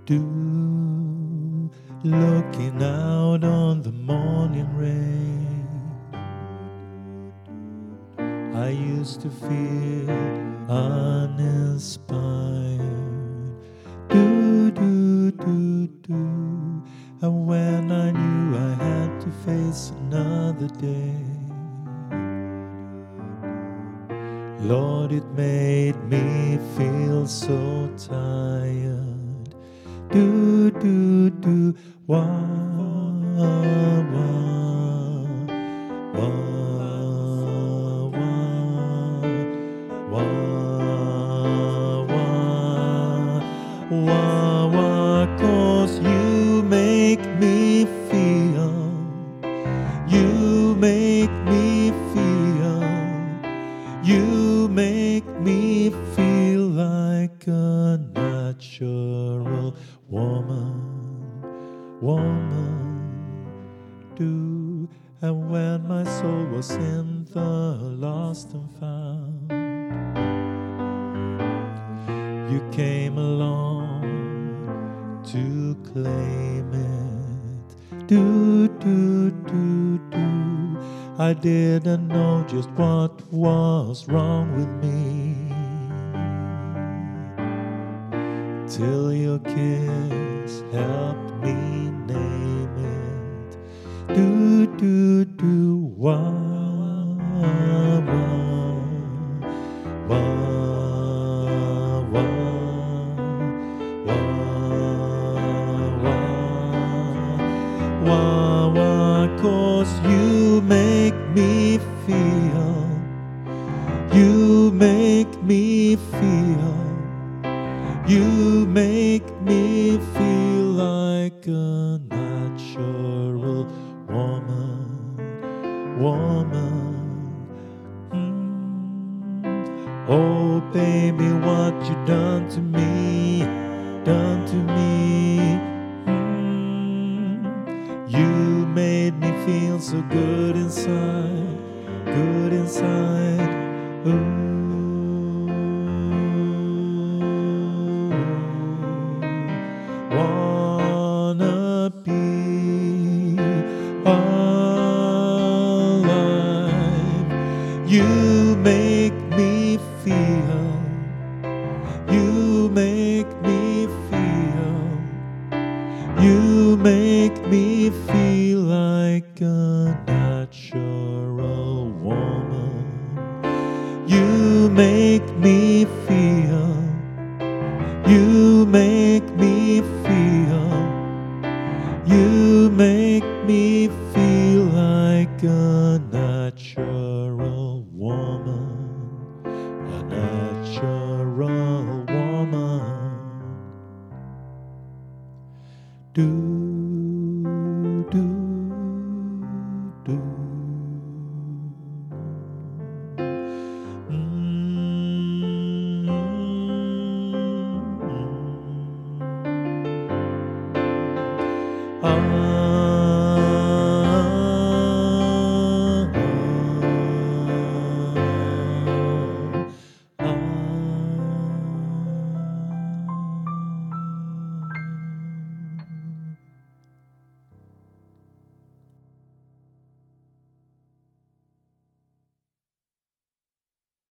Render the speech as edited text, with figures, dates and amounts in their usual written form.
do, looking out on the morning rain. I used to feel uninspired. And when I knew I had to face another day, Lord, it made me feel so tired. Wah, wah, wah, wah, 'cause you make me feel, you make me feel, you make me feel like a natural woman, do. And when my soul was in the lost and found, you came along to claim it. I didn't know just what was wrong with me till your kiss helped me name it. Wah, wah, 'cause you make me feel, you make me feel, you make me feel like a natural woman. Oh baby, what you done to me, done to me. You made me feel so good inside, good inside. Wanna be alive. You make me feel, you make me feel, you make me feel like a natural woman. You make me feel, you make me feel, you make me feel like a natural woman, a natural woman.